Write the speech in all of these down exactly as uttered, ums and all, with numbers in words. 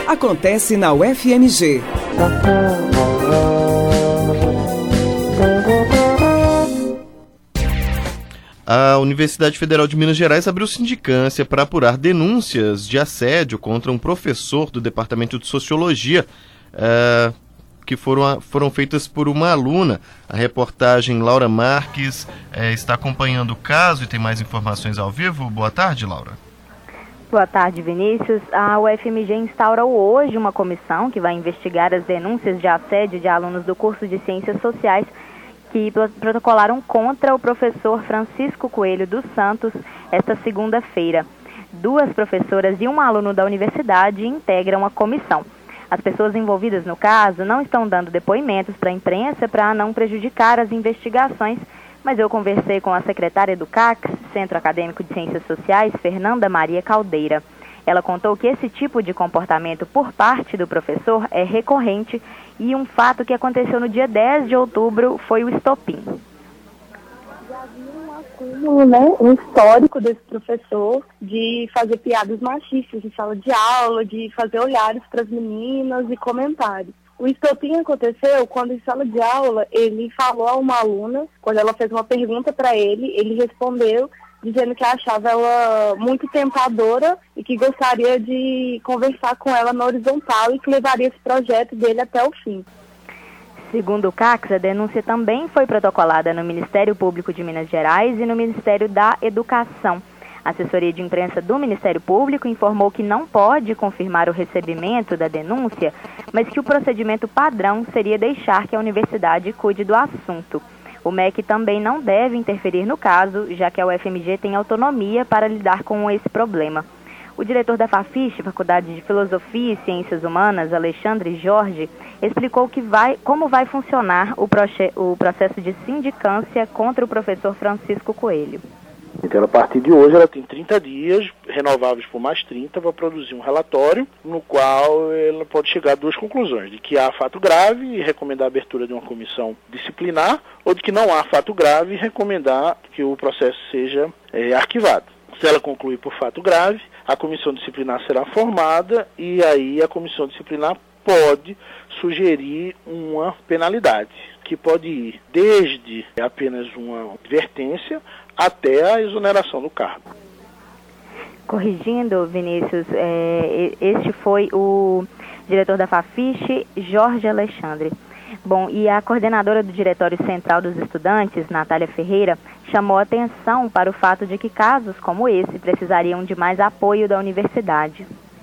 acontece na U F M G. A Universidade Federal de Minas Gerais abriu sindicância para apurar denúncias de assédio contra um professor do Departamento de Sociologia, uh, que foram, foram feitas por uma aluna. A reportagem Laura Marques uh, está acompanhando o caso e tem mais informações ao vivo. Boa tarde, Laura. Boa tarde, Vinícius. A U F M G instaurou hoje uma comissão que vai investigar as denúncias de assédio de alunos do curso de Ciências Sociais que protocolaram contra o professor Francisco Coelho dos Santos esta segunda-feira. Duas professoras e um aluno da universidade integram a comissão. As pessoas envolvidas no caso não estão dando depoimentos para a imprensa para não prejudicar as investigações, mas eu conversei com a secretária do C A C S, Centro Acadêmico de Ciências Sociais, Fernanda Maria Caldeira. Ela contou que esse tipo de comportamento por parte do professor é recorrente e um fato que aconteceu no dia dez de outubro foi o estopim. Já havia um acúmulo, né, um histórico desse professor de fazer piadas machistas em sala de aula, de fazer olhares para as meninas e comentários. O estopim aconteceu quando em sala de aula ele falou a uma aluna, quando ela fez uma pergunta para ele, ele respondeu dizendo que achava ela muito tentadora e que gostaria de conversar com ela na horizontal e que levaria esse projeto dele até o fim. Segundo o C A C S, a denúncia também foi protocolada no Ministério Público de Minas Gerais e no Ministério da Educação. A assessoria de imprensa do Ministério Público informou que não pode confirmar o recebimento da denúncia, mas que o procedimento padrão seria deixar que a universidade cuide do assunto. O M E C também não deve interferir no caso, já que a U F M G tem autonomia para lidar com esse problema. O diretor da FAFISH, Faculdade de Filosofia e Ciências Humanas, Alexandre Jorge, explicou que vai, como vai funcionar o, proce- o processo de sindicância contra o professor Francisco Coelho. Então, a partir de hoje, ela tem trinta dias, renováveis por mais trinta, para produzir um relatório no qual ela pode chegar a duas conclusões: de que há fato grave e recomendar a abertura de uma comissão disciplinar, ou de que não há fato grave e recomendar que o processo seja é, arquivado. Se ela concluir por fato grave, a comissão disciplinar será formada e aí a comissão disciplinar pode sugerir uma penalidade, que pode ir desde apenas uma advertência até a exoneração do cargo. Corrigindo, Vinícius, é, este foi o diretor da FAFISH, Jorge Alexandre. Bom, e a coordenadora do Diretório Central dos Estudantes, Natália Ferreira, chamou atenção para o fato de que casos como esse precisariam de mais apoio da universidade.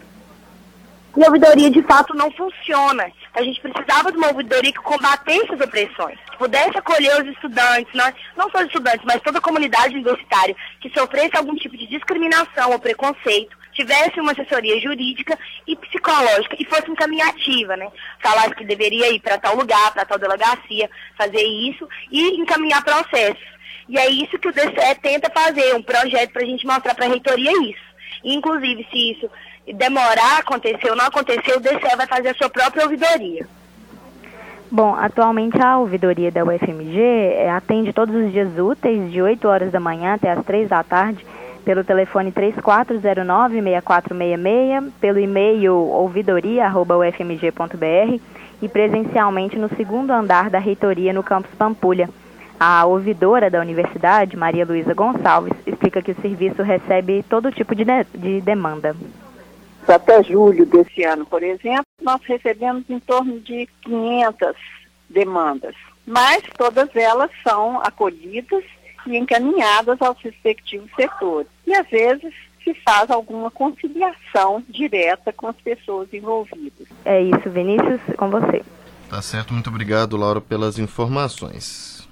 E a ouvidoria, de fato, não funciona. A gente precisava de uma ouvidoria que combatesse as opressões, que pudesse acolher os estudantes, não, não só os estudantes, mas toda a comunidade universitária, que sofresse algum tipo de discriminação ou preconceito, tivesse uma assessoria jurídica e psicológica e fosse encaminhativa, né? Falasse que deveria ir para tal lugar, para tal delegacia, fazer isso e encaminhar processos. E é isso que o D C E tenta fazer, um projeto para a gente mostrar para a reitoria isso. E, inclusive, se isso demorar a acontecer ou não acontecer, o D C E vai fazer a sua própria ouvidoria. Bom, atualmente a ouvidoria da U F M G atende todos os dias úteis, de oito horas da manhã até as três da tarde, pelo telefone três quatro zero nove, seis quatro seis seis, pelo e-mail ouvidoria arroba u f m g ponto b r e presencialmente no segundo andar da reitoria no campus Pampulha. A ouvidora da universidade, Maria Luísa Gonçalves, explica que o serviço recebe todo tipo de, de, de demanda. Até julho desse ano, por exemplo, nós recebemos em torno de quinhentas demandas, mas todas elas são acolhidas e encaminhadas aos respectivos setores. E, às vezes, se faz alguma conciliação direta com as pessoas envolvidas. É isso, Vinícius, com você. Tá certo, muito obrigado, Laura, pelas informações.